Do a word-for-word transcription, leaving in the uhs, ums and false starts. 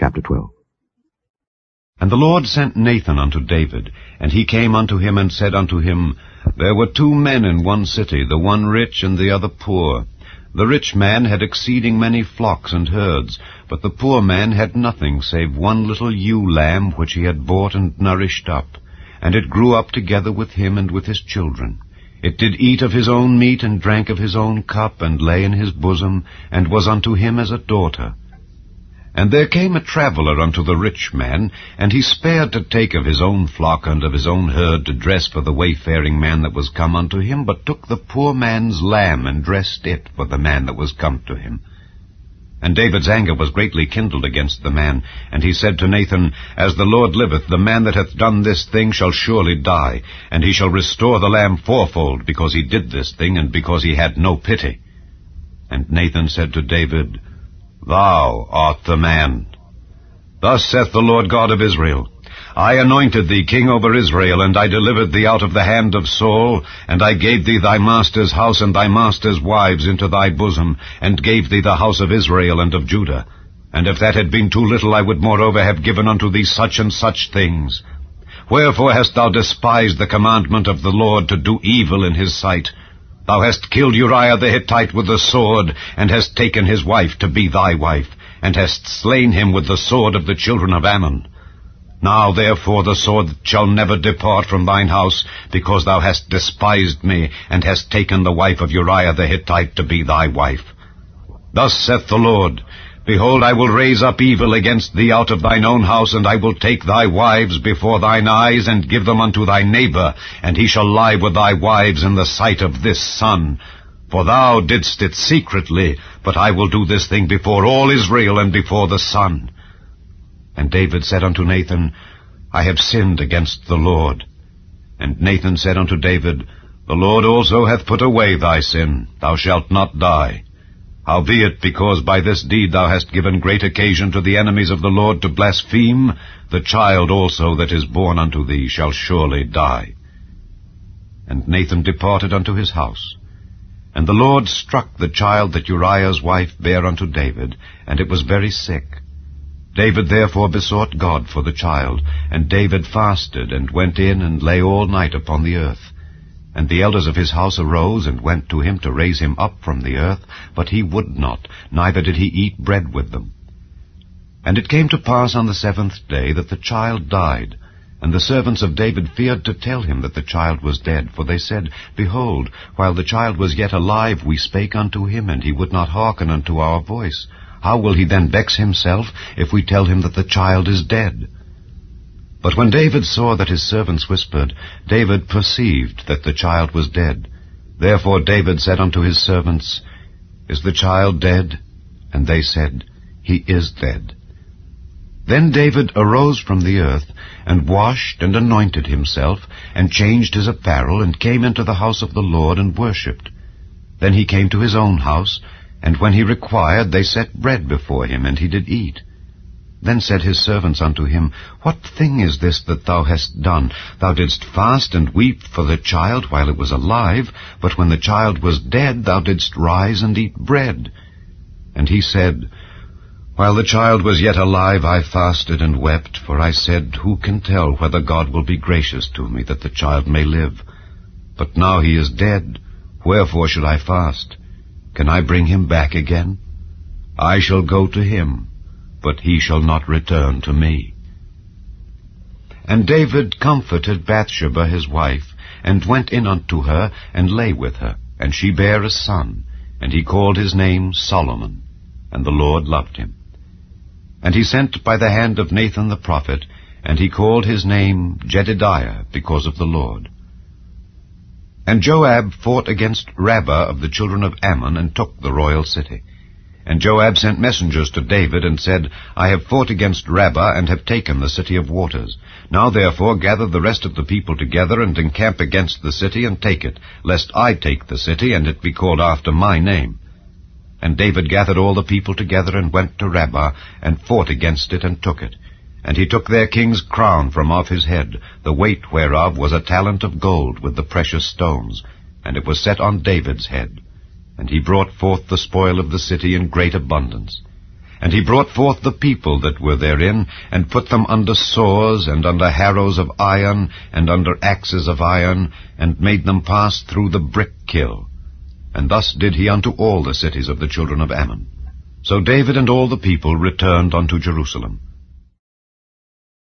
Chapter twelve. And the Lord sent Nathan unto David, and he came unto him and said unto him, There were two men in one city, the one rich and the other poor. The rich man had exceeding many flocks and herds, but the poor man had nothing save one little ewe lamb which he had bought and nourished up. And it grew up together with him and with his children. It did eat of his own meat, and drank of his own cup, and lay in his bosom, and was unto him as a daughter. And there came a traveller unto the rich man, and he spared to take of his own flock and of his own herd to dress for the wayfaring man that was come unto him, but took the poor man's lamb, and dressed it for the man that was come to him. And David's anger was greatly kindled against the man, and he said to Nathan, As the Lord liveth, the man that hath done this thing shall surely die, and he shall restore the lamb fourfold, because he did this thing, and because he had no pity. And Nathan said to David, Thou art the man. Thus saith the Lord God of Israel, I anointed thee king over Israel, and I delivered thee out of the hand of Saul, and I gave thee thy master's house and thy master's wives into thy bosom, and gave thee the house of Israel and of Judah. And if that had been too little, I would moreover have given unto thee such and such things. Wherefore hast thou despised the commandment of the Lord to do evil in his sight? Thou hast killed Uriah the Hittite with the sword, and hast taken his wife to be thy wife, and hast slain him with the sword of the children of Ammon. Now therefore the sword shall never depart from thine house, because thou hast despised me, and hast taken the wife of Uriah the Hittite to be thy wife. Thus saith the Lord, Behold, I will raise up evil against thee out of thine own house, and I will take thy wives before thine eyes, and give them unto thy neighbor, and he shall lie with thy wives in the sight of this sun. For thou didst it secretly, but I will do this thing before all Israel and before the sun. And David said unto Nathan, I have sinned against the Lord. And Nathan said unto David, The Lord also hath put away thy sin, thou shalt not die. Howbeit, because by this deed thou hast given great occasion to the enemies of the Lord to blaspheme, the child also that is born unto thee shall surely die. And Nathan departed unto his house. And the Lord struck the child that Uriah's wife bare unto David, and it was very sick. David therefore besought God for the child, and David fasted, and went in and lay all night upon the earth. And the elders of his house arose, and went to him to raise him up from the earth, but he would not, neither did he eat bread with them. And it came to pass on the seventh day that the child died. And the servants of David feared to tell him that the child was dead, for they said, Behold, while the child was yet alive, we spake unto him, and he would not hearken unto our voice. How will he then vex himself, if we tell him that the child is dead? But when David saw that his servants whispered, David perceived that the child was dead. Therefore David said unto his servants, Is the child dead? And they said, He is dead. Then David arose from the earth, and washed and anointed himself, and changed his apparel, and came into the house of the Lord, and worshipped. Then he came to his own house, and when he required, they set bread before him, and he did eat. Then said his servants unto him, What thing is this that thou hast done? Thou didst fast and weep for the child while it was alive, but when the child was dead, thou didst rise and eat bread. And he said, While the child was yet alive, I fasted and wept, for I said, Who can tell whether God will be gracious to me, that the child may live? But now he is dead, wherefore should I fast? Can I bring him back again? I shall go to him, but he shall not return to me. And David comforted Bathsheba his wife, and went in unto her, and lay with her. And she bare a son, and he called his name Solomon, and the Lord loved him. And he sent by the hand of Nathan the prophet, and he called his name Jedidiah, because of the Lord. And Joab fought against Rabbah of the children of Ammon, and took the royal city. And Joab sent messengers to David, and said, I have fought against Rabbah, and have taken the city of waters. Now therefore gather the rest of the people together, and encamp against the city, and take it, lest I take the city, and it be called after my name. And David gathered all the people together, and went to Rabbah, and fought against it, and took it. And he took their king's crown from off his head, the weight whereof was a talent of gold with the precious stones, and it was set on David's head. And he brought forth the spoil of the city in great abundance. And he brought forth the people that were therein, and put them under saws, and under harrows of iron, and under axes of iron, and made them pass through the brick kiln. And thus did he unto all the cities of the children of Ammon. So David and all the people returned unto Jerusalem.